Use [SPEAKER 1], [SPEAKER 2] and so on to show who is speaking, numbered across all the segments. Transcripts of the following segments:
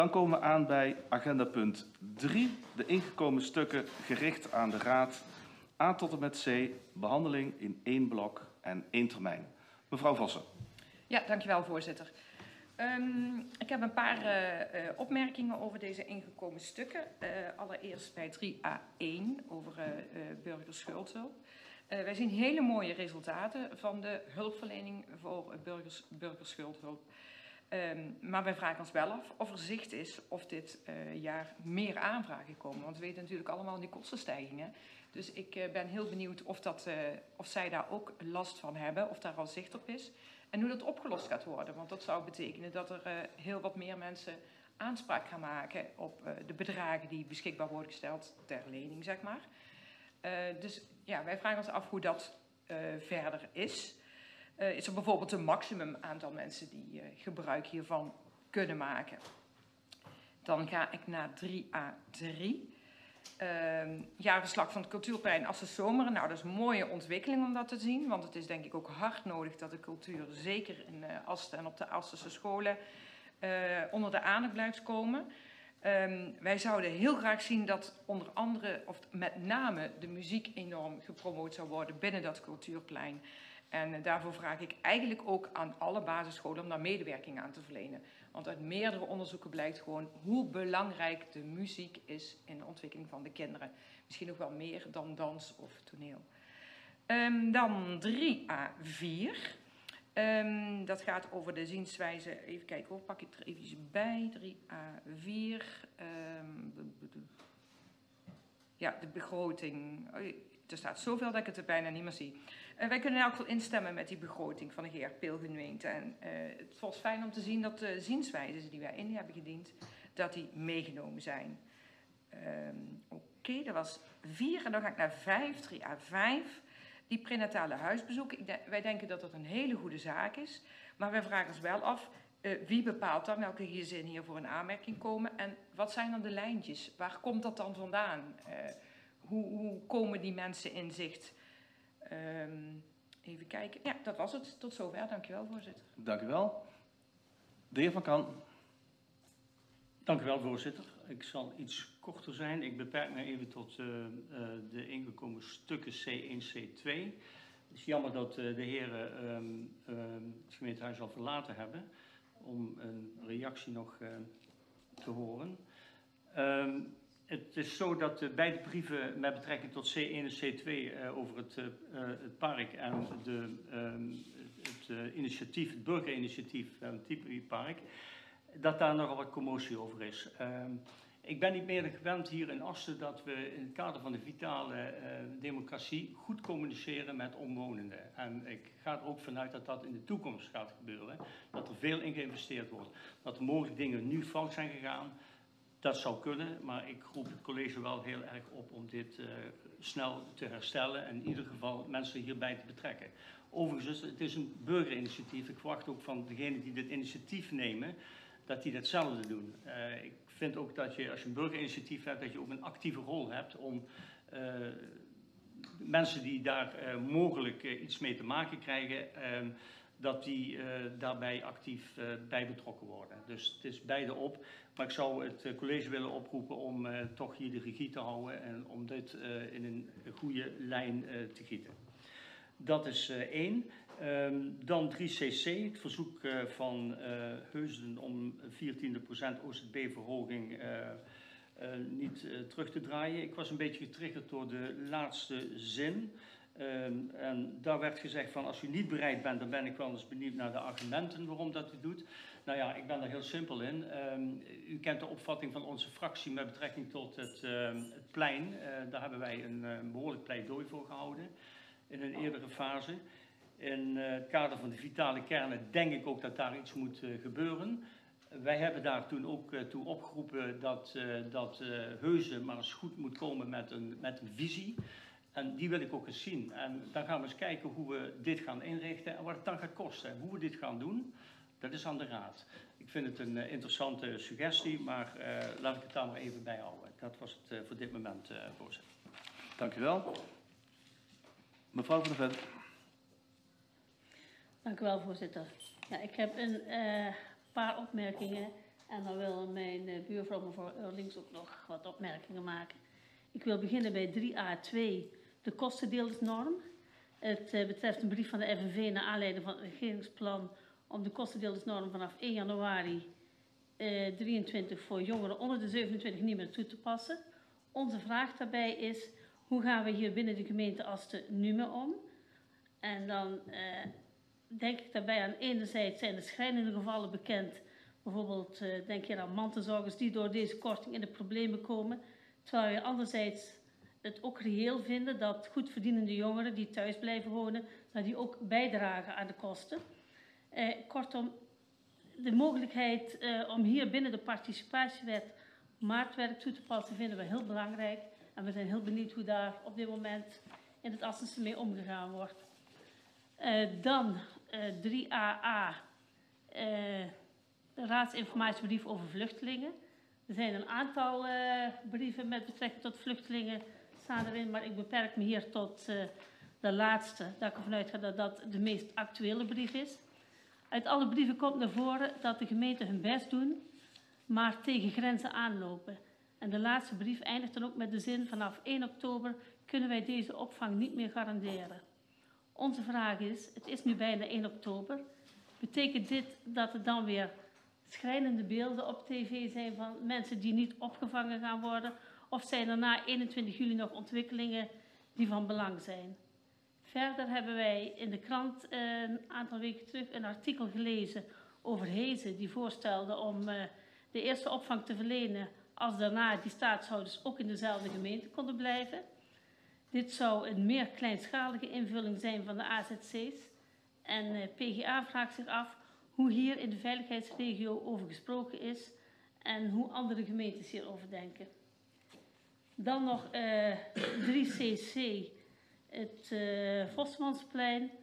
[SPEAKER 1] Dan komen we aan bij agenda punt 3, de ingekomen stukken gericht aan de Raad A tot en met C, behandeling in 1 blok en 1 termijn. Mevrouw Vossen.
[SPEAKER 2] Ja, dankjewel voorzitter. Ik heb een paar opmerkingen over deze ingekomen stukken. Allereerst bij 3A1 over burgerschuldhulp. Wij zien hele mooie resultaten van de hulpverlening voor burgerschuldhulp. Maar wij vragen ons wel af of er zicht is of dit jaar meer aanvragen komen. Want we weten natuurlijk allemaal die kostenstijgingen. Dus ik ben heel benieuwd of zij daar ook last van hebben, of daar al zicht op is. En hoe dat opgelost gaat worden. Want dat zou betekenen dat er heel wat meer mensen aanspraak gaan maken op de bedragen die beschikbaar worden gesteld ter lening, zeg maar. Dus ja, wij vragen ons af hoe dat verder is. Is er bijvoorbeeld een maximum aantal mensen die gebruik hiervan kunnen maken? Dan ga ik naar 3A3. Jaarverslag van het Cultuurplein Assen-Zomeren. Nou, dat is een mooie ontwikkeling om dat te zien. Want het is denk ik ook hard nodig dat de cultuur, zeker in Asten en op de Assense scholen, onder de aandacht blijft komen. Wij zouden heel graag zien dat onder andere, of met name, de muziek enorm gepromoot zou worden binnen dat cultuurplein. En daarvoor vraag ik eigenlijk ook aan alle basisscholen om daar medewerking aan te verlenen. Want uit meerdere onderzoeken blijkt gewoon hoe belangrijk de muziek is in de ontwikkeling van de kinderen. Misschien nog wel meer dan dans of toneel. Dan 3A4. Dat gaat over de zienswijze. Even kijken hoor, pak ik er even bij. 3A4. Ja, de begroting. Er staat zoveel dat ik het er bijna niet meer zie. Wij kunnen in elk geval instemmen met die begroting van de heer Pilgemeente. En het was fijn om te zien dat de zienswijzen die wij in hebben gediend, dat die meegenomen zijn. Oké, dat was 4 en dan ga ik naar 5, 3A5. Die prenatale huisbezoeken. Wij denken dat dat een hele goede zaak is. Maar wij vragen ons wel af, wie bepaalt dan welke gezinnen hier voor een aanmerking komen? En wat zijn dan de lijntjes? Waar komt dat dan vandaan? Hoe komen die mensen in zicht? Even kijken. Ja, dat was het. Tot zover. Dank u wel, voorzitter.
[SPEAKER 1] Dank u wel. De heer Van Kan.
[SPEAKER 3] Dank u wel, voorzitter. Ik zal iets korter zijn. Ik beperk me even tot de ingekomen stukken C1, C2. Het is jammer dat de heren het gemeentehuis al verlaten hebben om een reactie nog te horen. Het is zo dat beide brieven met betrekking tot C1 en C2 over het park en het initiatief, het burgerinitiatief Type Park, dat daar nogal wat commotie over is. Ik ben niet meer gewend hier in Assen dat we in het kader van de vitale democratie goed communiceren met omwonenden. En ik ga er ook vanuit dat dat in de toekomst gaat gebeuren. Dat er veel in geïnvesteerd wordt. Dat er mogelijk dingen nu fout zijn gegaan. Dat zou kunnen, maar ik roep het college wel heel erg op om dit snel te herstellen en in ieder geval mensen hierbij te betrekken. Overigens, het is een burgerinitiatief. Ik verwacht ook van degenen die dit initiatief nemen, dat die hetzelfde doen. Ik vind ook dat je, als je een burgerinitiatief hebt, dat je ook een actieve rol hebt om mensen die daar mogelijk iets mee te maken krijgen, dat die daarbij actief bij betrokken worden. Dus het is beide op. Maar ik zou het college willen oproepen om toch hier de regie te houden en om dit in een goede lijn te gieten. Dat is 1. Dan 3cc, het verzoek van Heusden om 14% OZB-verhoging niet terug te draaien. Ik was een beetje getriggerd door de laatste zin. En daar werd gezegd van als u niet bereid bent, dan ben ik wel eens benieuwd naar de argumenten waarom dat u doet. Nou ja, ik ben daar heel simpel in. U kent de opvatting van onze fractie met betrekking tot het plein. Daar hebben wij een behoorlijk pleidooi voor gehouden in een eerdere fase. In het kader van de vitale kernen denk ik ook dat daar iets moet gebeuren. Wij hebben daar toen ook toe opgeroepen dat Heusden maar eens goed moet komen met een visie. En die wil ik ook eens zien. En dan gaan we eens kijken hoe we dit gaan inrichten en wat het dan gaat kosten. Hoe we dit gaan doen, dat is aan de raad. Ik vind het een interessante suggestie, maar laat ik het daar maar even bij houden. Dat was het voor dit moment, voorzitter.
[SPEAKER 1] Dank u wel. Mevrouw van der Ven.
[SPEAKER 4] Dank u wel, voorzitter. Ja, ik heb een paar opmerkingen En dan wil mijn buurvrouw mevrouw Eurlings ook nog wat opmerkingen maken. Ik wil beginnen bij 3A2, de kostendeelsnorm. Het betreft een brief van de FNV naar aanleiding van het regeringsplan om de kostendeelsnorm vanaf 1 januari 23 voor jongeren onder de 27 niet meer toe te passen. Onze vraag daarbij is, hoe gaan we hier binnen de gemeente Asten nu mee om? En dan denk ik daarbij aan enerzijds zijn er schrijnende gevallen bekend. Bijvoorbeeld denk je aan mantelzorgers die door deze korting in de problemen komen. Terwijl je anderzijds het ook reëel vinden dat goed verdienende jongeren die thuis blijven wonen, dat die ook bijdragen aan de kosten. Kortom, de mogelijkheid om hier binnen de participatiewet maatwerk toe te passen vinden we heel belangrijk. En we zijn heel benieuwd hoe daar op dit moment in het Astense mee omgegaan wordt. Dan 3AA, de raadsinformatiebrief over vluchtelingen. Er zijn een aantal brieven met betrekking tot vluchtelingen staan erin, maar ik beperk me hier tot de laatste, dat ik ervan uitga dat dat de meest actuele brief is. Uit alle brieven komt naar voren dat de gemeenten hun best doen, maar tegen grenzen aanlopen. En de laatste brief eindigt dan ook met de zin: vanaf 1 oktober kunnen wij deze opvang niet meer garanderen. Onze vraag is, het is nu bijna 1 oktober. Betekent dit dat er dan weer schrijnende beelden op tv zijn van mensen die niet opgevangen gaan worden? Of zijn er na 21 juli nog ontwikkelingen die van belang zijn? Verder hebben wij in de krant een aantal weken terug een artikel gelezen over Hezen, die voorstelde om de eerste opvang te verlenen als daarna die staatshouders ook in dezelfde gemeente konden blijven. Dit zou een meer kleinschalige invulling zijn van de AZC's. En PGA vraagt zich af hoe hier in de veiligheidsregio over gesproken is en hoe andere gemeentes hierover denken. Dan nog 3CC, het Vossemansplein.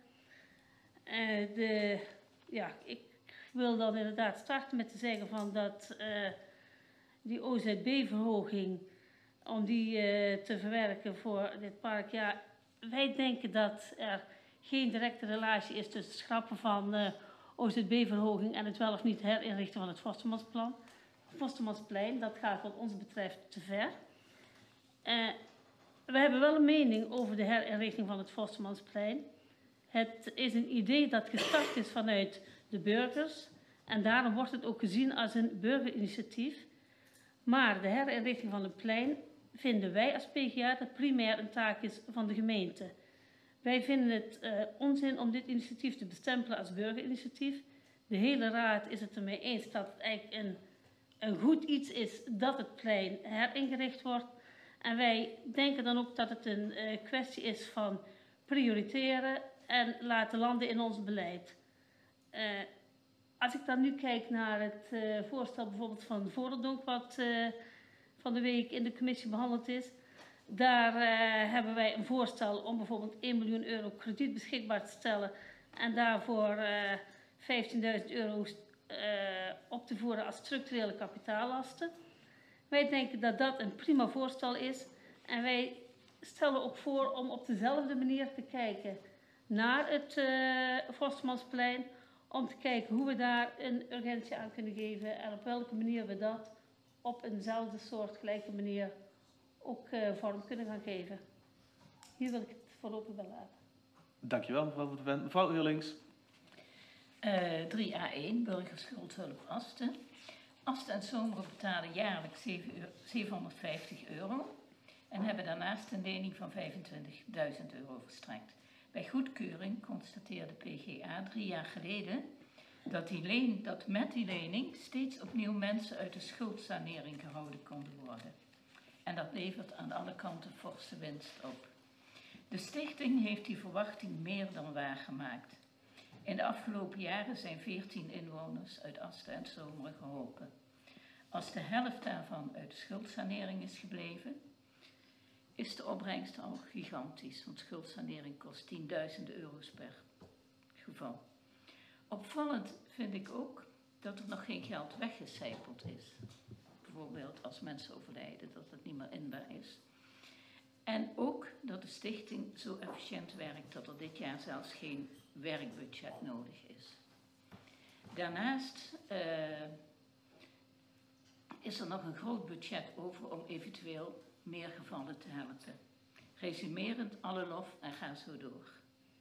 [SPEAKER 4] Ik wil dan inderdaad starten met te zeggen van dat die OZB-verhoging, om die te verwerken voor dit park, ja, wij denken dat er geen directe relatie is tussen het schrappen van OZB-verhoging en het wel of niet herinrichten van het Vostermansplein. Dat gaat wat ons betreft te ver. We hebben wel een mening over de herinrichting van het Vostermansplein. Het is een idee dat gestart is vanuit de burgers en daarom wordt het ook gezien als een burgerinitiatief. Maar de herinrichting van het plein vinden wij als PGA dat primair een taak is van de gemeente. Wij vinden het onzin om dit initiatief te bestempelen als burgerinitiatief. De hele raad is het ermee eens dat het eigenlijk een goed iets is dat het plein heringericht wordt. En wij denken dan ook dat het een kwestie is van prioriteren en laten landen in ons beleid. Als ik dan nu kijk naar het voorstel bijvoorbeeld van Voordonk, wat van de week in de commissie behandeld is. Daar hebben wij een voorstel om bijvoorbeeld 1 miljoen euro krediet beschikbaar te stellen en daarvoor 15.000 euro op te voeren als structurele kapitaallasten. Wij denken dat dat een prima voorstel is en wij stellen ook voor om op dezelfde manier te kijken naar het Vostermansplein, om te kijken hoe we daar een urgentie aan kunnen geven en op welke manier we dat op eenzelfde soortgelijke manier ook vorm kunnen gaan geven. Hier wil ik het voorlopig wel laten.
[SPEAKER 1] Dankjewel, mevrouw Van Ven. Mevrouw Eurlings.
[SPEAKER 5] 3A1, burgerschuldhulp Asten. Asten en Zomeren betalen jaarlijks €750 en hebben daarnaast een lening van €25.000 verstrekt. Bij goedkeuring constateerde PGA 3 jaar geleden dat met die lening steeds opnieuw mensen uit de schuldsanering gehouden konden worden. En dat levert aan alle kanten forse winst op. De stichting heeft die verwachting meer dan waargemaakt. In de afgelopen jaren zijn 14 inwoners uit Asten en Zomeren geholpen. Als de helft daarvan uit de schuldsanering is gebleven, is de opbrengst al gigantisch, want schuldsanering kost €10.000 per geval. Opvallend vind ik ook dat er nog geen geld weggecijpeld is. Bijvoorbeeld als mensen overlijden, dat het niet meer inbaar is. En ook dat de stichting zo efficiënt werkt dat er dit jaar zelfs geen werkbudget nodig is. Daarnaast is er nog een groot budget over om eventueel meer gevallen te helpen. Resumerend, alle lof en ga zo door.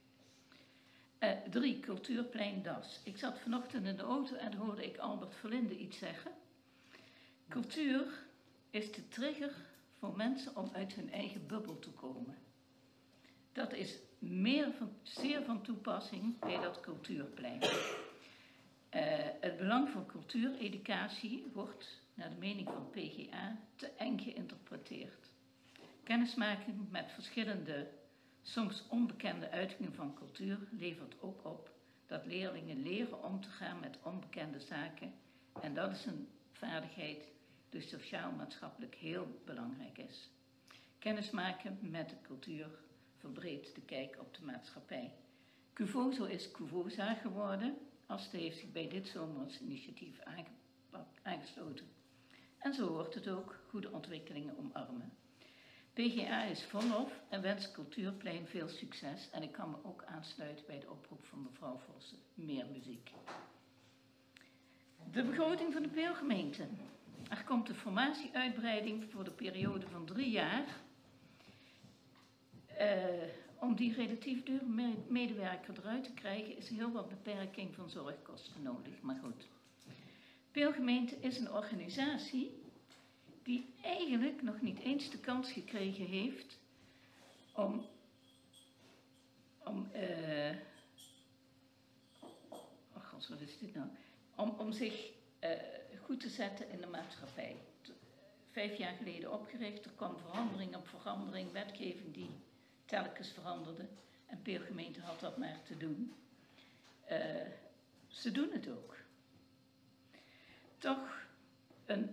[SPEAKER 5] 3. Cultuurplein Das. Ik zat vanochtend in de auto en hoorde ik Albert Verlinde iets zeggen. Cultuur is de trigger voor mensen om uit hun eigen bubbel te komen. Dat is zeer van toepassing bij dat cultuurplein. Het belang van cultuureducatie wordt, naar de mening van PGA, te eng geïnterpreteerd. Kennismaking met verschillende, soms onbekende uitingen van cultuur levert ook op dat leerlingen leren om te gaan met onbekende zaken. En dat is een vaardigheid die sociaal-maatschappelijk heel belangrijk is. Kennismaken met de cultuur verbreedt de kijk op de maatschappij. Cuvozo is Cuvoza geworden. Aste heeft zich bij dit zomersinitiatief aangesloten. En zo wordt het ook goede ontwikkelingen omarmen. PGA is vol lof en wenst Cultuurplein veel succes. En ik kan me ook aansluiten bij de oproep van mevrouw Vossen. Meer muziek. De begroting van de Peelgemeente. Er komt een formatieuitbreiding voor de periode van 3 jaar. Om die relatief dure medewerker eruit te krijgen is heel wat beperking van zorgkosten nodig. Maar goed. Peelgemeente is een organisatie die eigenlijk nog niet eens de kans gekregen heeft om wat is dit nou? Om zich goed te zetten in de maatschappij. 5 jaar geleden opgericht, er kwam verandering op verandering, wetgeving die telkens veranderde. En Peelgemeente had dat maar te doen. Ze doen het ook. Toch een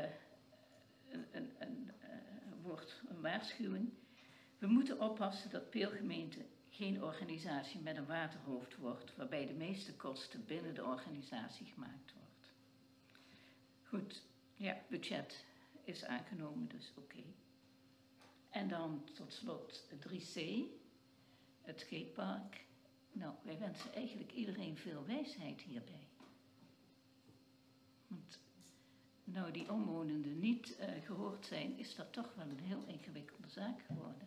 [SPEAKER 5] waarschuwing. We moeten oppassen dat Peelgemeente geen organisatie met een waterhoofd wordt, waarbij de meeste kosten binnen de organisatie gemaakt wordt. Goed, ja, budget is aangenomen, dus oké. En dan tot slot 3C, het skatepark. Nou, wij wensen eigenlijk iedereen veel wijsheid hierbij. Want nou die omwonenden niet gehoord zijn, is dat toch wel een heel ingewikkelde zaak geworden.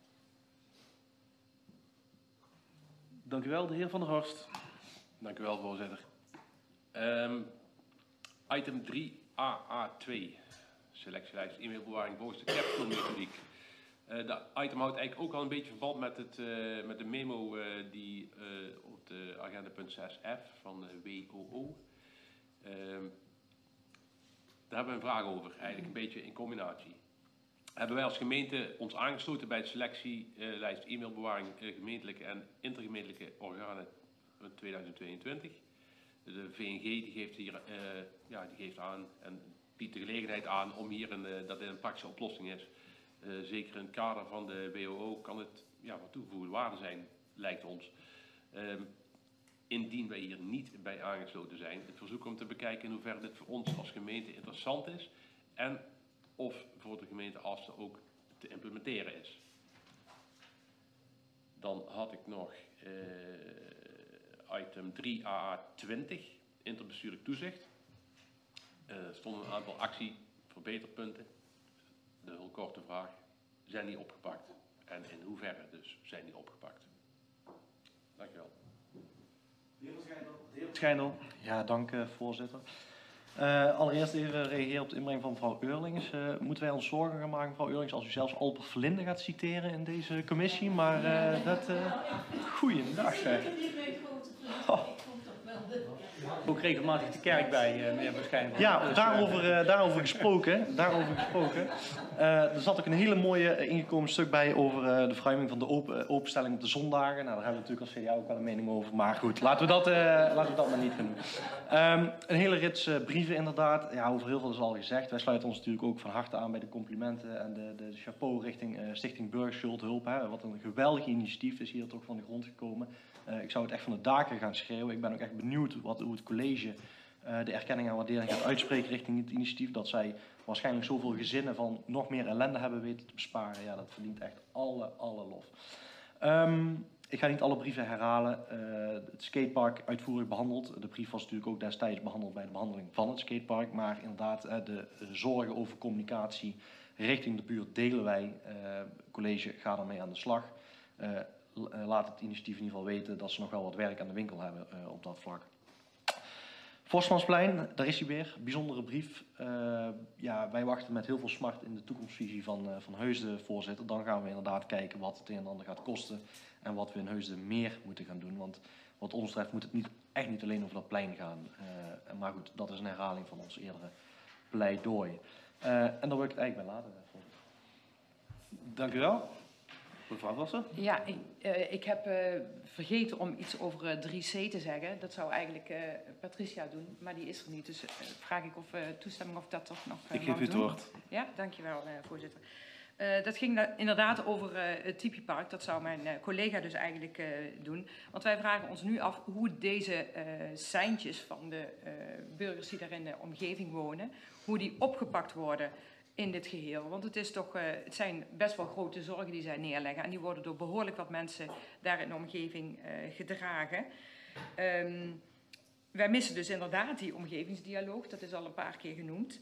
[SPEAKER 1] Dank u wel, de heer Van der Horst.
[SPEAKER 6] Dank u wel, voorzitter. Item 3AA2, selectielijst e-mailbewaring volgens de Capstone-methodiek. Dat item houdt eigenlijk ook al een beetje verband met de memo die op de agenda punt 6F van de WOO. Daar hebben we een vraag over, eigenlijk een beetje in combinatie. Hebben wij als gemeente ons aangesloten bij de selectielijst e-mailbewaring gemeentelijke en intergemeentelijke organen 2022. De VNG die geeft hier die geeft aan en biedt de gelegenheid aan om hier dat dit een praktische oplossing is. Zeker in het kader van de WOO kan het van toegevoegde waarde zijn, lijkt ons. Indien wij hier niet bij aangesloten zijn, het verzoek om te bekijken in hoeverre dit voor ons als gemeente interessant is en of voor de gemeente Asten ook te implementeren is. Dan had ik nog item 3AA20, interbestuurlijk toezicht. Er stonden een aantal actieverbeterpunten. De heel korte vraag, zijn die opgepakt? En in hoeverre dus zijn die opgepakt? Dankjewel.
[SPEAKER 1] De heer Schijndel.
[SPEAKER 7] Ja, dank voorzitter. Allereerst even reageren op de inbreng van mevrouw Eurlings. Moeten wij ons zorgen gaan maken, mevrouw Eurlings, als u zelfs Albert Verlinde gaat citeren in deze commissie? Maar goeiedag zeg.
[SPEAKER 3] Ook regelmatig de kerk bij, meneer Verschijnen.
[SPEAKER 7] Ja, daarover gesproken. Er zat ook een hele mooie ingekomen stuk bij over de verruiming van de openstelling op de zondagen. Nou, daar hebben we natuurlijk als CDA ook wel een mening over. Maar goed, laten we dat maar niet gaan doen. Een hele rits brieven inderdaad. Ja, over heel veel is al gezegd. Wij sluiten ons natuurlijk ook van harte aan bij de complimenten en de chapeau richting Stichting Burgerschuldhulp. Wat een geweldig initiatief is hier toch van de grond gekomen. Ik zou het echt van de daken gaan schreeuwen. Ik ben ook echt benieuwd hoe het college de erkenning en waardering gaat uitspreken richting het initiatief. Dat zij waarschijnlijk zoveel gezinnen van nog meer ellende hebben weten te besparen. Ja, dat verdient echt alle lof. Ik ga niet alle brieven herhalen. Het skatepark uitvoerig behandeld. De brief was natuurlijk ook destijds behandeld bij de behandeling van het skatepark. Maar inderdaad, de zorgen over communicatie richting de buurt delen wij. College, ga daarmee aan de slag. Laat het initiatief in ieder geval weten dat ze nog wel wat werk aan de winkel hebben op dat vlak. Forstemansplein, daar is hij weer. Bijzondere brief. Wij wachten met heel veel smart in de toekomstvisie van Heusden, voorzitter. Dan gaan we inderdaad kijken wat het een en ander gaat kosten en wat we in Heusden meer moeten gaan doen. Want wat ons betreft moet het echt niet alleen over dat plein gaan. Maar goed, dat is een herhaling van ons eerdere pleidooi. En daar wil ik het eigenlijk bij laten, voorzitter.
[SPEAKER 1] Dank u wel. Mevrouw Wassen?
[SPEAKER 2] Ja, ik heb vergeten om iets over 3C te zeggen. Dat zou eigenlijk Patricia doen, maar die is er niet. Dus vraag ik of toestemming of dat toch nog
[SPEAKER 1] Ik geef u het woord.
[SPEAKER 2] Ja, dankjewel voorzitter. Dat ging inderdaad over het Tipi-park. Dat zou mijn collega dus eigenlijk doen. Want wij vragen ons nu af hoe deze seintjes van de burgers die daar in de omgeving wonen, hoe die opgepakt worden in dit geheel. Want het is toch, het zijn best wel grote zorgen die zij neerleggen. En die worden door behoorlijk wat mensen daar in de omgeving gedragen. Wij missen dus inderdaad die omgevingsdialoog. Dat is al een paar keer genoemd.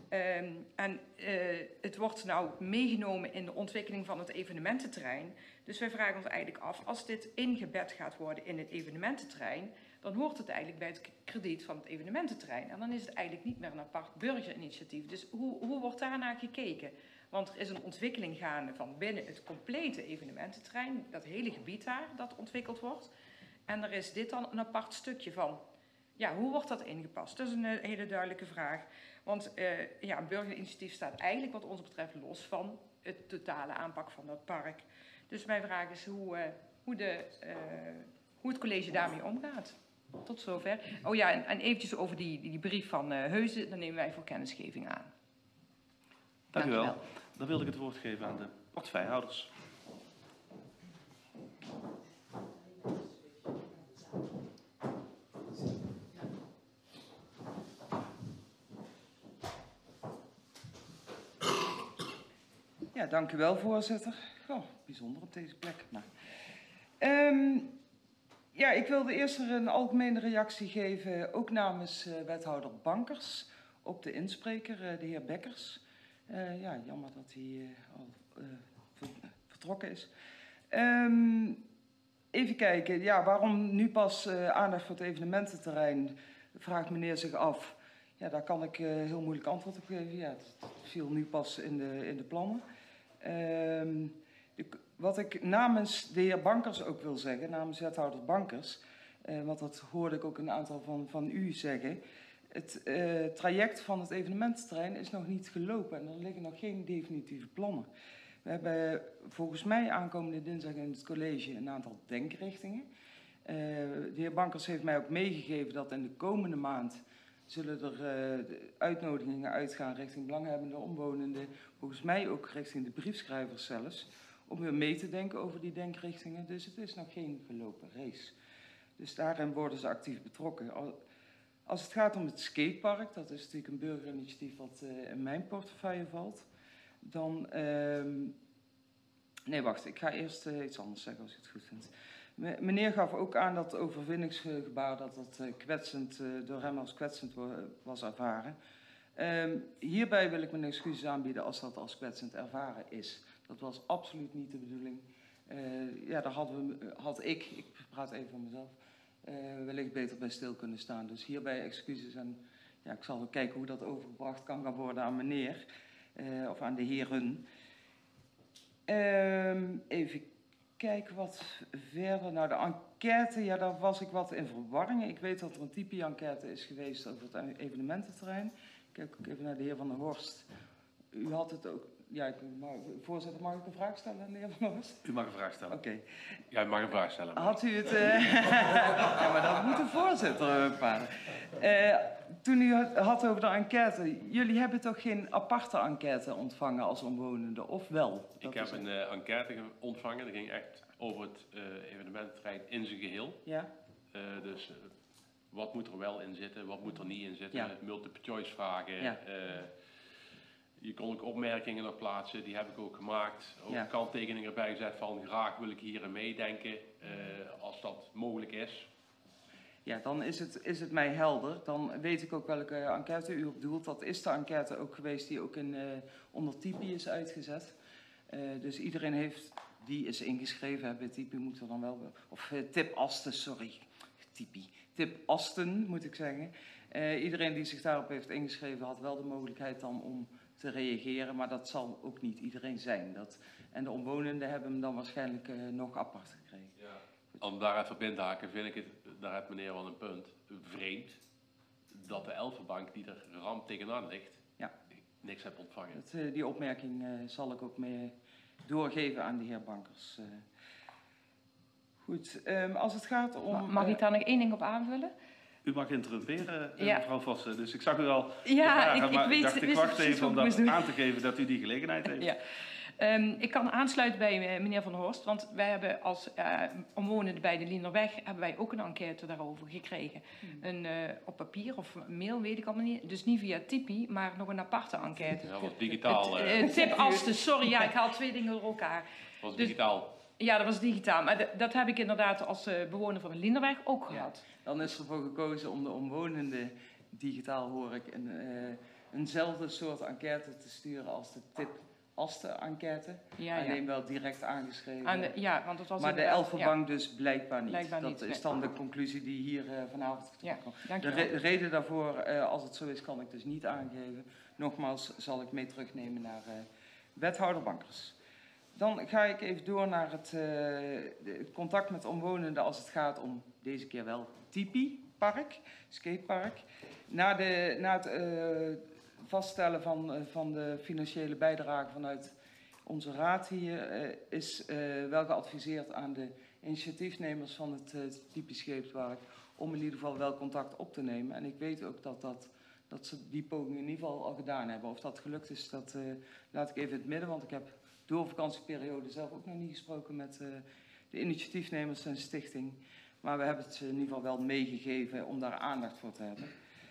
[SPEAKER 2] Het wordt nou meegenomen in de ontwikkeling van het evenemententerrein. Dus wij vragen ons eigenlijk af, als dit ingebed gaat worden in het evenemententerrein, dan hoort het eigenlijk bij het krediet van het evenemententerrein. En dan is het eigenlijk niet meer een apart burgerinitiatief. Dus hoe wordt daarnaar gekeken? Want er is een ontwikkeling gaande van binnen het complete evenemententerrein, dat hele gebied daar dat ontwikkeld wordt. En er is dit dan een apart stukje van. Ja, hoe wordt dat ingepast? Dat is een hele duidelijke vraag. Want een burgerinitiatief staat eigenlijk wat ons betreft los van het totale aanpak van dat park. Dus mijn vraag is hoe het college daarmee omgaat. Tot zover. Oh ja, en eventjes over die brief van Heusden, daar nemen wij voor kennisgeving aan.
[SPEAKER 1] Dank u wel. Dan wilde ik het woord geven aan de portefeuillehouders.
[SPEAKER 8] Ja, dank u wel, voorzitter. Oh, bijzonder op deze plek. Nou. Ik wilde eerst een algemene reactie geven, ook namens wethouder Bankers, op de inspreker, de heer Bekkers. Jammer dat hij al vertrokken is. Even kijken, waarom nu pas aandacht voor het evenemententerrein, vraagt meneer zich af. Ja, daar kan ik heel moeilijk antwoord op geven. Ja, het viel nu pas in de plannen. Wat ik namens de heer Bankers ook wil zeggen, namens wethouder Bankers, want dat hoorde ik ook een aantal van u zeggen. Het traject van het evenemententerrein is nog niet gelopen en er liggen nog geen definitieve plannen. We hebben volgens mij aankomende dinsdag in het college een aantal denkrichtingen. De heer Bankers heeft mij ook meegegeven dat in de komende maand zullen er uitnodigingen uitgaan richting belanghebbende omwonenden, volgens mij ook richting de briefschrijvers zelfs, om weer mee te denken over die denkrichtingen. Dus het is nog geen gelopen race. Dus daarin worden ze actief betrokken. Als het gaat om het skatepark, dat is natuurlijk een burgerinitiatief wat in mijn portefeuille valt, dan... Nee, wacht, ik ga eerst iets anders zeggen als je het goed vindt. Meneer gaf ook aan dat overwinningsgebaar dat kwetsend, door hem als kwetsend was ervaren. Hierbij wil ik mijn excuses aanbieden als dat als kwetsend ervaren is. Dat was absoluut niet de bedoeling. Daar had ik praat even voor mezelf, wellicht beter bij stil kunnen staan. Dus hierbij excuses en ik zal kijken hoe dat overgebracht kan gaan worden aan meneer of aan de heren. Even kijken wat verder. Nou, de enquête, daar was ik wat in verwarring. Ik weet dat er een Tipi-enquête is geweest over het evenemententerrein. Ik kijk ook even naar de heer Van der Horst. U had het ook... voorzitter, mag ik een vraag stellen aan de heer Van der Horst?
[SPEAKER 1] U mag een vraag stellen.
[SPEAKER 8] Oké.
[SPEAKER 6] Ja, u mag een vraag stellen.
[SPEAKER 8] Had u het... ja, maar dat moet de voorzitter bepalen. Toen u het had over de enquête, jullie hebben toch geen aparte enquête ontvangen als omwonenden, of wel?
[SPEAKER 6] Ik heb een enquête ontvangen, dat ging echt over het evenemententerrein in zijn geheel.
[SPEAKER 8] Ja.
[SPEAKER 6] Dus wat moet er wel in zitten, wat moet er niet in zitten,
[SPEAKER 8] Ja.
[SPEAKER 6] multiple choice vragen.
[SPEAKER 8] Ja.
[SPEAKER 6] Je kon ook opmerkingen nog plaatsen, die heb ik ook gemaakt. Ook
[SPEAKER 8] Ja.
[SPEAKER 6] kanttekeningen erbij gezet van graag wil ik hier aan meedenken als dat mogelijk is.
[SPEAKER 8] Ja, dan is het mij helder. Dan weet ik ook welke enquête u op doelt. Dat is de enquête ook geweest die ook onder TIPI is uitgezet. Dus iedereen die is ingeschreven. Bij TIPI moet er dan wel... Of TIP-Asten, sorry. TIPI. TIP-Asten, moet ik zeggen. Iedereen die zich daarop heeft ingeschreven had wel de mogelijkheid dan om te reageren. Maar dat zal ook niet iedereen zijn. En de omwonenden hebben hem dan waarschijnlijk nog apart gekregen.
[SPEAKER 6] Ja. Om daar even op in te haken, vind ik het, daar heeft meneer wel een punt, vreemd dat de Elfenbank die er ram tegenaan ligt,
[SPEAKER 8] Ja.
[SPEAKER 6] niks heeft ontvangen.
[SPEAKER 8] Die opmerking zal ik ook mee doorgeven aan de heer Bankers. Goed, als het gaat om...
[SPEAKER 2] Mag ik daar nog één ding op aanvullen?
[SPEAKER 1] U mag interrumperen,
[SPEAKER 2] Ja.
[SPEAKER 1] mevrouw Vossen. Dus ik zag u al
[SPEAKER 2] Ja,
[SPEAKER 1] vragen, maar
[SPEAKER 2] weet...
[SPEAKER 1] dacht,
[SPEAKER 2] dit
[SPEAKER 1] ik
[SPEAKER 2] is
[SPEAKER 1] wacht
[SPEAKER 2] precies
[SPEAKER 1] even om
[SPEAKER 2] wat ik
[SPEAKER 1] dat
[SPEAKER 2] moest doen.
[SPEAKER 1] aan te geven dat u die gelegenheid heeft.
[SPEAKER 2] Ja. Ik kan aansluiten bij meneer Van Horst, want wij hebben als omwonenden bij de Lienerweg hebben wij ook een enquête daarover gekregen. Op papier of mail, weet ik allemaal niet. Dus niet via TIPI, maar nog een aparte enquête.
[SPEAKER 6] Ja, dat was digitaal.
[SPEAKER 2] TIP-Asten, sorry, ja, ik haal twee dingen door elkaar.
[SPEAKER 6] Was
[SPEAKER 2] dus-
[SPEAKER 6] digitaal.
[SPEAKER 2] Ja, dat was digitaal, maar dat heb ik inderdaad als bewoner van de Lienerweg ook gehad.
[SPEAKER 8] Dan is ervoor gekozen om de omwonenden, digitaal hoor ik, eenzelfde soort enquête te sturen als de TIP-Asten-enquête.
[SPEAKER 2] Ja.
[SPEAKER 8] Alleen wel direct aangeschreven.
[SPEAKER 2] Want het was
[SPEAKER 8] maar de
[SPEAKER 2] inderdaad-
[SPEAKER 8] Elfenbank dus blijkbaar niet.
[SPEAKER 2] Blijkbaar
[SPEAKER 8] dat
[SPEAKER 2] niet,
[SPEAKER 8] is
[SPEAKER 2] nee.
[SPEAKER 8] dan de conclusie die hier vanavond
[SPEAKER 2] Ja,
[SPEAKER 8] getrokken wordt.
[SPEAKER 2] dank
[SPEAKER 8] De
[SPEAKER 2] je wel.
[SPEAKER 8] reden daarvoor, als het zo is, kan ik dus niet aangeven. Nogmaals zal ik mee terugnemen naar wethouder Bankers. Dan ga ik even door naar het contact met omwonenden als het gaat om deze keer wel TIPI-park, skatepark. Na het vaststellen van de financiële bijdrage vanuit onze raad hier is wel geadviseerd aan de initiatiefnemers van het TIPI Scheepspark om in ieder geval wel contact op te nemen. En ik weet ook dat ze die poging in ieder geval al gedaan hebben. Of dat gelukt is, dat laat ik even in het midden, want ik heb door de vakantieperiode zelf ook nog niet gesproken met de initiatiefnemers en stichting. Maar we hebben het in ieder geval wel meegegeven om daar aandacht voor te hebben.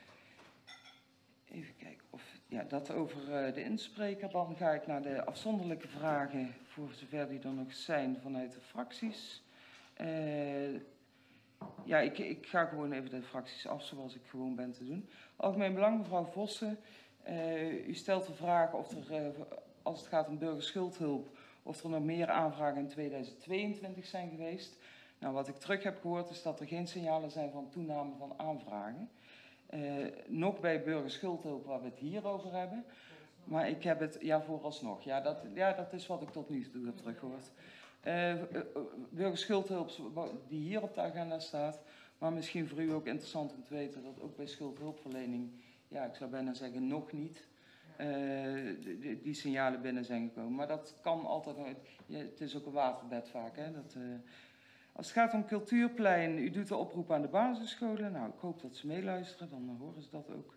[SPEAKER 8] Even kijken of... Ja, dat over de inspreker. Dan ga ik naar de afzonderlijke vragen, voor zover die er nog zijn, vanuit de fracties. Ja, ik ga gewoon even de fracties af, zoals ik gewoon ben te doen. Algemeen belang, mevrouw Vossen. U stelt de vraag of er, als het gaat om burgerschuldhulp, of er nog meer aanvragen in 2022 zijn geweest. Nou, wat ik terug heb gehoord is dat er geen signalen zijn van toename van aanvragen. Nog bij burgerschuldhulp waar we het hier over hebben. Maar ik heb het, ja, vooralsnog. Ja, dat is wat ik tot nu toe heb teruggehoord. Burgerschuldhulp die hier op de agenda staat. Maar misschien voor u ook interessant om te weten dat ook bij schuldhulpverlening, ja, ik zou bijna zeggen nog niet, die signalen binnen zijn gekomen. Maar dat kan altijd nog. Ja, het is ook een waterbed vaak, hè. Als het gaat om cultuurplein, u doet de oproep aan de basisscholen. Nou, ik hoop dat ze meeluisteren, dan horen ze dat ook.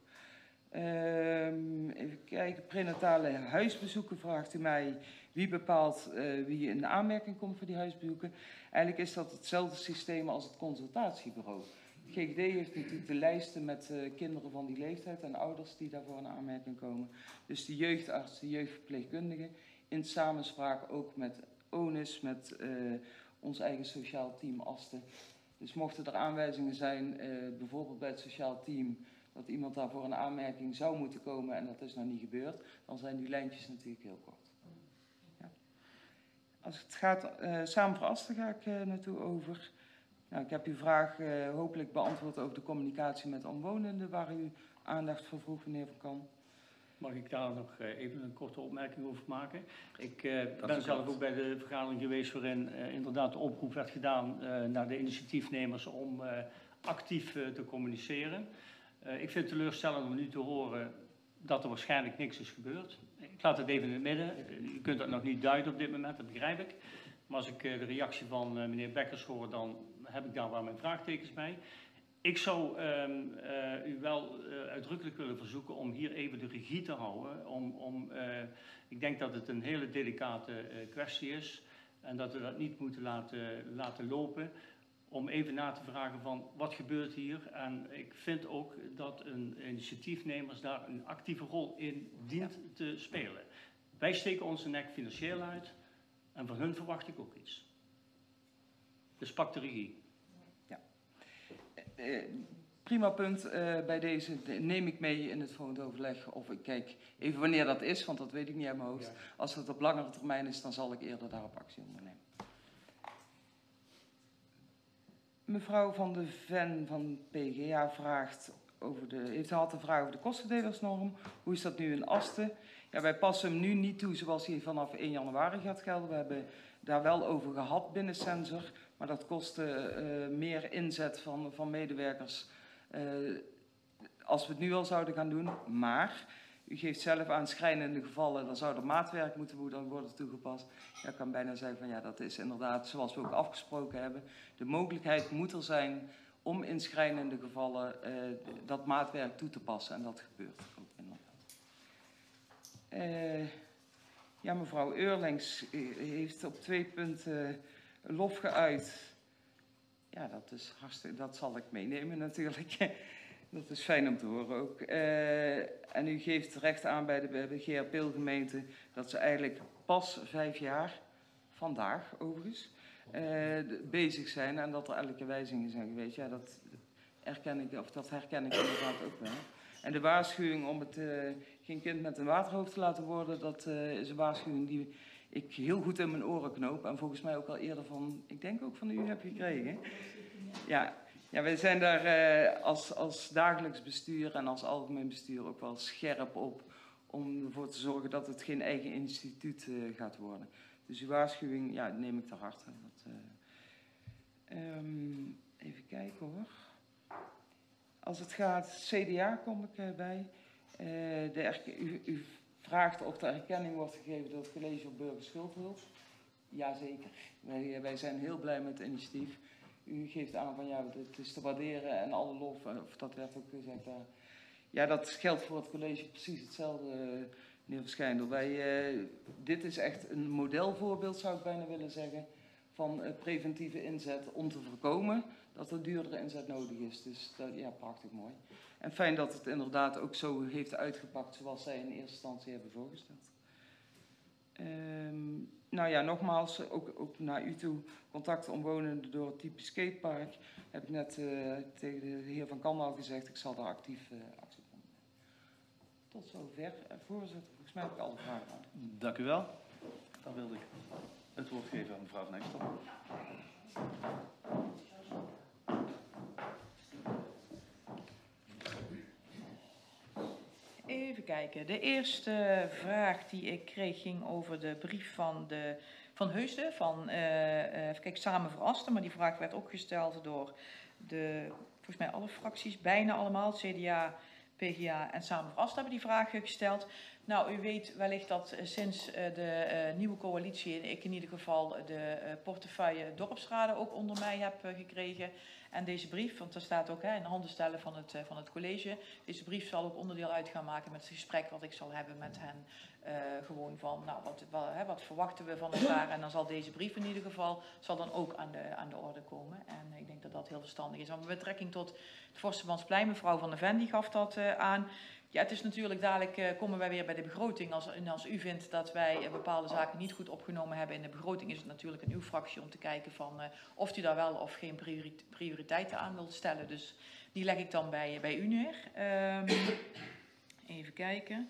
[SPEAKER 8] Even kijken, prenatale huisbezoeken vraagt u mij. Wie bepaalt wie in aanmerking komt voor die huisbezoeken? Eigenlijk is dat hetzelfde systeem als het consultatiebureau. GGD heeft natuurlijk de lijsten met kinderen van die leeftijd en ouders die daarvoor in aanmerking komen. Dus de jeugdarts, de jeugdverpleegkundige, in samenspraak ook met ONUS, met ons eigen sociaal team Asten. Dus mochten er aanwijzingen zijn, bijvoorbeeld bij het sociaal team, dat iemand daarvoor een aanmerking zou moeten komen en dat is nog niet gebeurd, dan zijn die lijntjes natuurlijk heel kort. Ja. Als het gaat, samen voor Asten ga ik naartoe over. Nou, ik heb uw vraag hopelijk beantwoord over de communicatie met omwonenden, waar u aandacht voor vroeg, meneer Van Kan.
[SPEAKER 3] Mag ik daar nog even een korte opmerking over maken? Ik
[SPEAKER 1] Dat
[SPEAKER 3] ben
[SPEAKER 1] is
[SPEAKER 3] zelf
[SPEAKER 1] goed.
[SPEAKER 3] ook bij de vergadering geweest waarin inderdaad de oproep werd gedaan naar de initiatiefnemers om actief te communiceren. Ik vind het teleurstellend om nu te horen dat er waarschijnlijk niks is gebeurd. Ik laat het even in het midden. U kunt dat nog niet duiden op dit moment, dat begrijp ik. Maar als ik de reactie van meneer Bekkers hoor, dan heb ik daar wel mijn vraagtekens bij. Ik zou u wel uitdrukkelijk willen verzoeken om hier even de regie te houden. Ik denk dat het een hele delicate kwestie is en dat we dat niet moeten laten lopen. om even na te vragen van wat gebeurt hier. En ik vind ook dat een initiatiefnemers daar een actieve rol in dient te spelen. Wij steken onze nek financieel uit en van hun verwacht ik ook iets. Dus pak de regie.
[SPEAKER 8] Prima punt. Bij deze neem ik mee in het volgende overleg. Of ik kijk even wanneer dat is, want dat weet ik niet uit mijn hoofd.
[SPEAKER 3] Ja.
[SPEAKER 8] Als het op langere termijn is, dan zal ik eerder daarop actie ondernemen. Mevrouw Van de Ven van PGA had een vraag over de kostendelersnorm. Hoe is dat nu in Asten? Ja, wij passen hem nu niet toe zoals hij vanaf 1 januari gaat gelden. We hebben daar wel over gehad binnen Sensor. Maar dat kostte meer inzet van medewerkers als we het nu al zouden gaan doen. Maar u geeft zelf aan schrijnende gevallen, dan zou er maatwerk moeten worden toegepast. Ja, ik kan bijna zeggen van ja, dat is inderdaad zoals we ook afgesproken hebben. De mogelijkheid moet er zijn om in schrijnende gevallen dat maatwerk toe te passen. En dat gebeurt ook inderdaad. Ja, mevrouw Eurlings heeft op 2 punten lof geuit. Ja, dat is hartstikke, dat zal ik meenemen natuurlijk. Dat is fijn om te horen ook. En u geeft terecht aan bij de GRPL-gemeente dat ze eigenlijk pas 5 jaar, vandaag overigens, bezig zijn en dat er elke wijzigingen zijn geweest. Ja, dat herken ik inderdaad ook wel. En de waarschuwing om het geen kind met een waterhoofd te laten worden, dat is een waarschuwing die ik heel goed in mijn oren knoop. En volgens mij ook al eerder van, ik denk ook van u heb gekregen. Ja, wij zijn daar als dagelijks bestuur en als algemeen bestuur ook wel scherp op. Om ervoor te zorgen dat het geen eigen instituut gaat worden. Dus uw waarschuwing, ja, neem ik ter harte. Even kijken hoor. Als het gaat, CDA kom ik bij. U vraagt of de erkenning wordt gegeven door het College voor Burgerschuldhulp. Jazeker. Wij zijn heel blij met het initiatief. U geeft aan van ja, het is te waarderen en alle lof, of dat werd ook gezegd daar. Ja, dat geldt voor het college precies hetzelfde, meneer Verschijndel. Dit is echt een modelvoorbeeld, zou ik bijna willen zeggen, van preventieve inzet om te voorkomen dat er duurdere inzet nodig is. Dus ja, prachtig mooi. En fijn dat het inderdaad ook zo heeft uitgepakt zoals zij in eerste instantie hebben voorgesteld. Nou ja, nogmaals, ook naar u toe, contacten omwonenden door het type skatepark. Heb ik net tegen de heer Van Kan al gezegd, ik zal daar actief actie op ondernemen. Tot zover, voorzitter. Volgens mij heb ik alle vragen aan.
[SPEAKER 1] Dank u wel. Dan wilde ik het woord geven aan mevrouw Van Ekstel.
[SPEAKER 2] Even kijken. De eerste vraag die ik kreeg ging over de brief van Heusden, van even kijken, Samen voor Asten. Maar die vraag werd ook gesteld door volgens mij alle fracties, bijna allemaal, CDA, PGA en Samen voor Asten hebben die vraag gesteld. Nou, u weet wellicht dat sinds de nieuwe coalitie ik in ieder geval de portefeuille dorpsraden ook onder mij heb gekregen. En deze brief, want er staat ook in de handen stellen van het college. Deze brief zal ook onderdeel uit gaan maken met het gesprek wat ik zal hebben met hen. Gewoon van, nou, wat verwachten we van elkaar? En dan zal deze brief in ieder geval dan ook aan de orde komen. En ik denk dat dat heel verstandig is. Maar met betrekking tot het Forstemansplein, mevrouw Van der Ven, die gaf dat aan. Ja, het is natuurlijk dadelijk, komen wij weer bij de begroting. Als u vindt dat wij bepaalde zaken niet goed opgenomen hebben in de begroting, is het natuurlijk aan uw fractie om te kijken van of u daar wel of geen prioriteiten aan wilt stellen. Dus die leg ik dan bij u neer. Even kijken.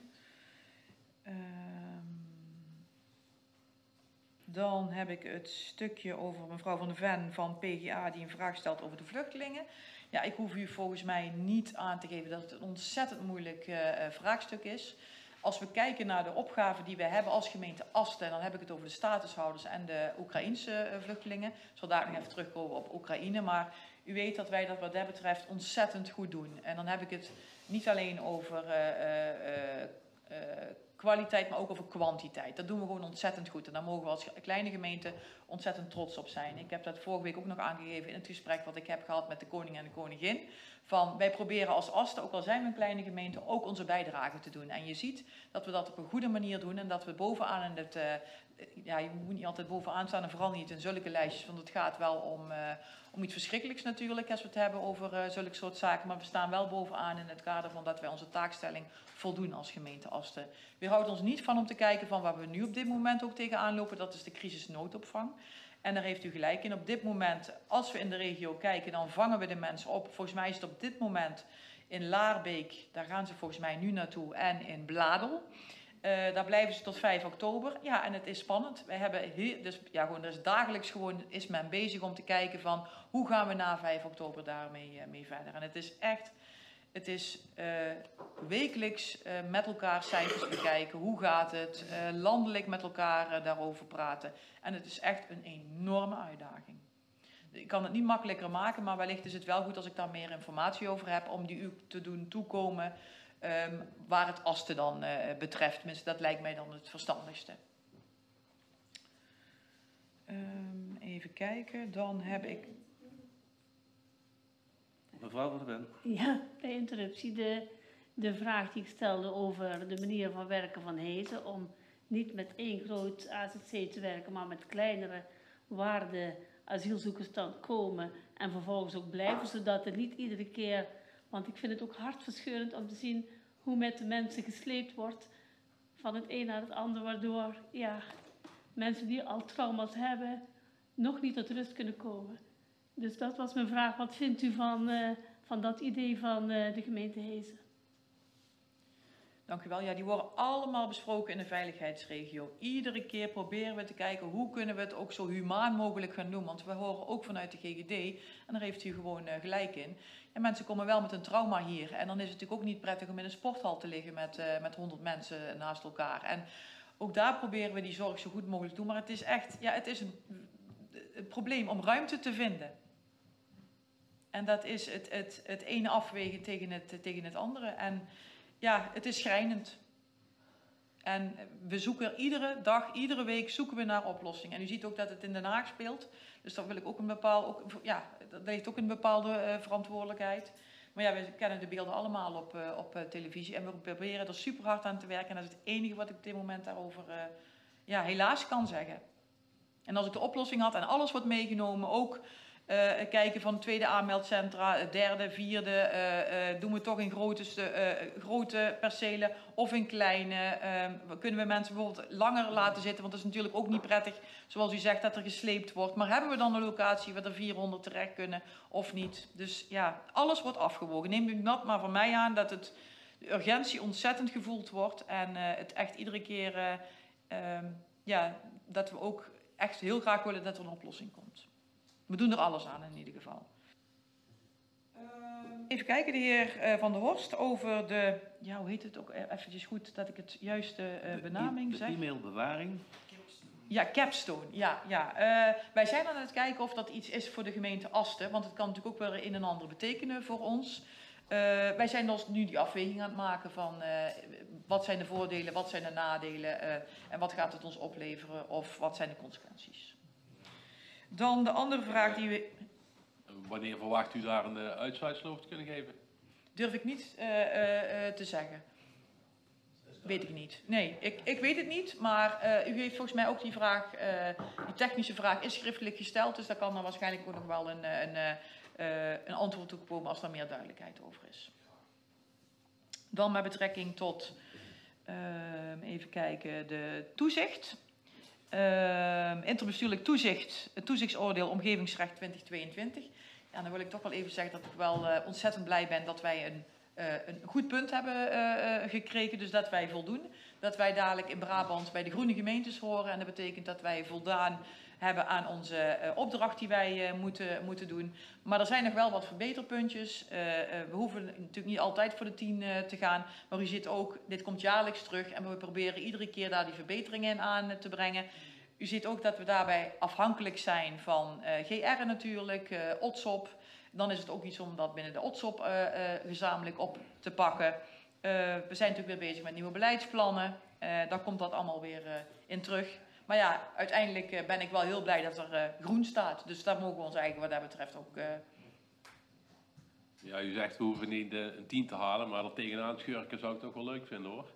[SPEAKER 2] Dan heb ik het stukje over mevrouw Van der Ven van PGA die een vraag stelt over de vluchtelingen. Ja, ik hoef u volgens mij niet aan te geven dat het een ontzettend moeilijk vraagstuk is. Als we kijken naar de opgaven die we hebben als gemeente Asten, dan heb ik het over de statushouders en de Oekraïense vluchtelingen. Ik zal daar nog even terugkomen op Oekraïne, maar u weet dat wij dat wat dat betreft ontzettend goed doen. En dan heb ik het niet alleen over kwaliteit, maar ook over kwantiteit. Dat doen we gewoon ontzettend goed. En daar mogen we als kleine gemeente ontzettend trots op zijn. Ik heb dat vorige week ook nog aangegeven in het gesprek wat ik heb gehad met de koning en de koningin
[SPEAKER 9] van wij proberen als Asten, ook al zijn we een kleine gemeente, ook onze bijdrage te doen. En je ziet dat we dat op een goede manier doen en dat we bovenaan in het... ja, je moet niet altijd bovenaan staan en vooral niet in zulke lijstjes, want het gaat wel om iets verschrikkelijks natuurlijk als we het hebben over zulke soort zaken. Maar we staan wel bovenaan in het kader van dat wij onze taakstelling voldoen als gemeente Asten. We houden ons niet van om te kijken van waar we nu op dit moment ook tegenaan lopen, dat is de crisisnoodopvang. En daar heeft u gelijk in. Op dit moment, als we in de regio kijken, dan vangen we de mensen op. Volgens mij is het op dit moment in Laarbeek, daar gaan ze volgens mij nu naartoe, en in Bladel. Daar blijven ze tot 5 oktober. Ja, en het is spannend. Wij hebben dus ja, gewoon, dus dagelijks gewoon is men bezig om te kijken van hoe gaan we na 5 oktober daarmee mee verder. En het is echt, het is wekelijks met elkaar cijfers bekijken. Hoe gaat het? Landelijk met elkaar daarover praten. En het is echt een enorme uitdaging. Ik kan het niet makkelijker maken, maar wellicht is het wel goed als ik daar meer informatie over heb om die u te doen toekomen. Waar het Asten dan betreft. Tenminste, dat lijkt mij dan het verstandigste. Even kijken, dan heb ik...
[SPEAKER 1] Mevrouw van der Ven.
[SPEAKER 4] Ja, bij interruptie. De vraag die ik stelde over de manier van werken van Hezen, om niet met één groot AZC te werken, maar met kleinere, waar de asielzoekers dan komen en vervolgens ook blijven, zodat het niet iedere keer... Want ik vind het ook hartverscheurend om te zien hoe met de mensen gesleept wordt van het een naar het ander, waardoor ja, mensen die al trauma's hebben nog niet tot rust kunnen komen. Dus dat was mijn vraag. Wat vindt u van dat idee van de gemeente Hezen?
[SPEAKER 9] Dank u wel. Ja, die worden allemaal besproken in de veiligheidsregio. Iedere keer proberen we te kijken hoe kunnen we het ook zo humaan mogelijk gaan doen. Want we horen ook vanuit de GGD, en daar heeft u gewoon gelijk in. En mensen komen wel met een trauma hier. En dan is het natuurlijk ook niet prettig om in een sporthal te liggen met 100 mensen naast elkaar. En ook daar proberen we die zorg zo goed mogelijk te doen. Maar het is echt, ja, het is een probleem om ruimte te vinden. En dat is het ene afwegen tegen het andere. En ja, het is schrijnend. En we zoeken iedere dag, iedere week zoeken we naar oplossingen. En u ziet ook dat het in Den Haag speelt. Dus daar wil ik ook dat ligt ook een bepaalde verantwoordelijkheid. Maar ja, we kennen de beelden allemaal op televisie. En we proberen er super hard aan te werken. En dat is het enige wat ik op dit moment daarover helaas kan zeggen. En als ik de oplossing had en alles wordt meegenomen, ook kijken van tweede aanmeldcentra, derde, vierde, doen we toch in grote percelen of in kleine. Kunnen we mensen bijvoorbeeld langer laten zitten, want dat is natuurlijk ook niet prettig, zoals u zegt, dat er gesleept wordt. Maar hebben we dan een locatie waar er 400 terecht kunnen of niet? Dus ja, alles wordt afgewogen. Neem u dat maar van mij aan, dat de urgentie ontzettend gevoeld wordt en het echt iedere keer, dat we ook echt heel graag willen dat er een oplossing komt. We doen er alles aan in ieder geval. Even kijken, de heer Van der Horst, over de... Ja, hoe heet het ook? Eventjes goed dat ik het juiste benaming zeg.
[SPEAKER 1] De e-mailbewaring.
[SPEAKER 9] Ja, Capstone. Ja. Wij zijn aan het kijken of dat iets is voor de gemeente Asten. Want het kan natuurlijk ook weer een en ander betekenen voor ons. Wij zijn dus nu die afweging aan het maken van wat zijn de voordelen, wat zijn de nadelen en wat gaat het ons opleveren of wat zijn de consequenties. Dan de andere vraag die we...
[SPEAKER 6] Wanneer verwacht u daar een uitsluitsel over te kunnen geven?
[SPEAKER 9] Durf ik niet te zeggen. Weet ik niet. Nee, ik weet het niet, maar u heeft volgens mij ook die vraag, die technische vraag is schriftelijk gesteld, dus daar kan dan waarschijnlijk ook nog wel een antwoord op komen als er meer duidelijkheid over is. Dan met betrekking tot, even kijken, de toezicht. Interbestuurlijk toezicht, het toezichtsoordeel omgevingsrecht 2022. Ja, dan wil ik toch wel even zeggen dat ik wel ontzettend blij ben dat wij een goed punt hebben gekregen. Dus dat wij voldoen. Dat wij dadelijk in Brabant bij de groene gemeentes horen. En dat betekent dat wij voldaan hebben aan onze opdracht die wij moeten doen. Maar er zijn nog wel wat verbeterpuntjes. We hoeven natuurlijk niet altijd voor de 10 te gaan. Maar u ziet ook, dit komt jaarlijks terug. En we proberen iedere keer daar die verbeteringen in aan te brengen. U ziet ook dat we daarbij afhankelijk zijn van GR natuurlijk, OTSOP. Dan is het ook iets om dat binnen de OTSOP gezamenlijk op te pakken. We zijn natuurlijk weer bezig met nieuwe beleidsplannen. Daar komt dat allemaal weer in terug. Maar ja, uiteindelijk ben ik wel heel blij dat er groen staat. Dus daar mogen we ons eigenlijk wat dat betreft ook
[SPEAKER 6] Ja, u zegt we hoeven niet een 10 te halen, maar er tegenaan schurken zou ik toch wel leuk vinden hoor.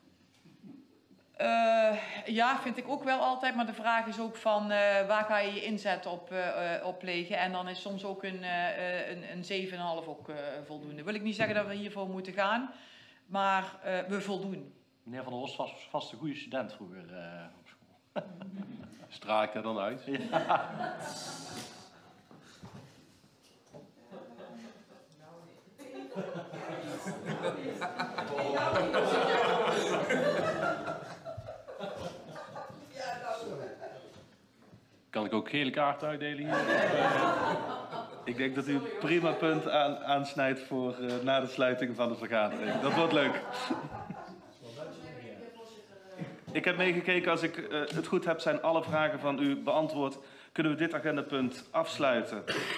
[SPEAKER 9] Ja, vind ik ook wel altijd. Maar de vraag is ook van waar ga je je inzet op leggen. En dan is soms ook een 7,5 ook voldoende. Wil ik niet zeggen dat we hiervoor moeten gaan. Maar we voldoen.
[SPEAKER 7] Meneer Van der Horst was vast een goede student vroeger op school.
[SPEAKER 6] Straal ik dat dan uit?
[SPEAKER 7] Ja.
[SPEAKER 6] Kan ik ook gele kaart uitdelen hier?
[SPEAKER 1] Ik denk dat u een prima punt aansnijdt voor na de sluiting van de vergadering. Dat wordt leuk. Ik heb meegekeken, als ik het goed heb, zijn alle vragen van u beantwoord. Kunnen we dit agendapunt afsluiten?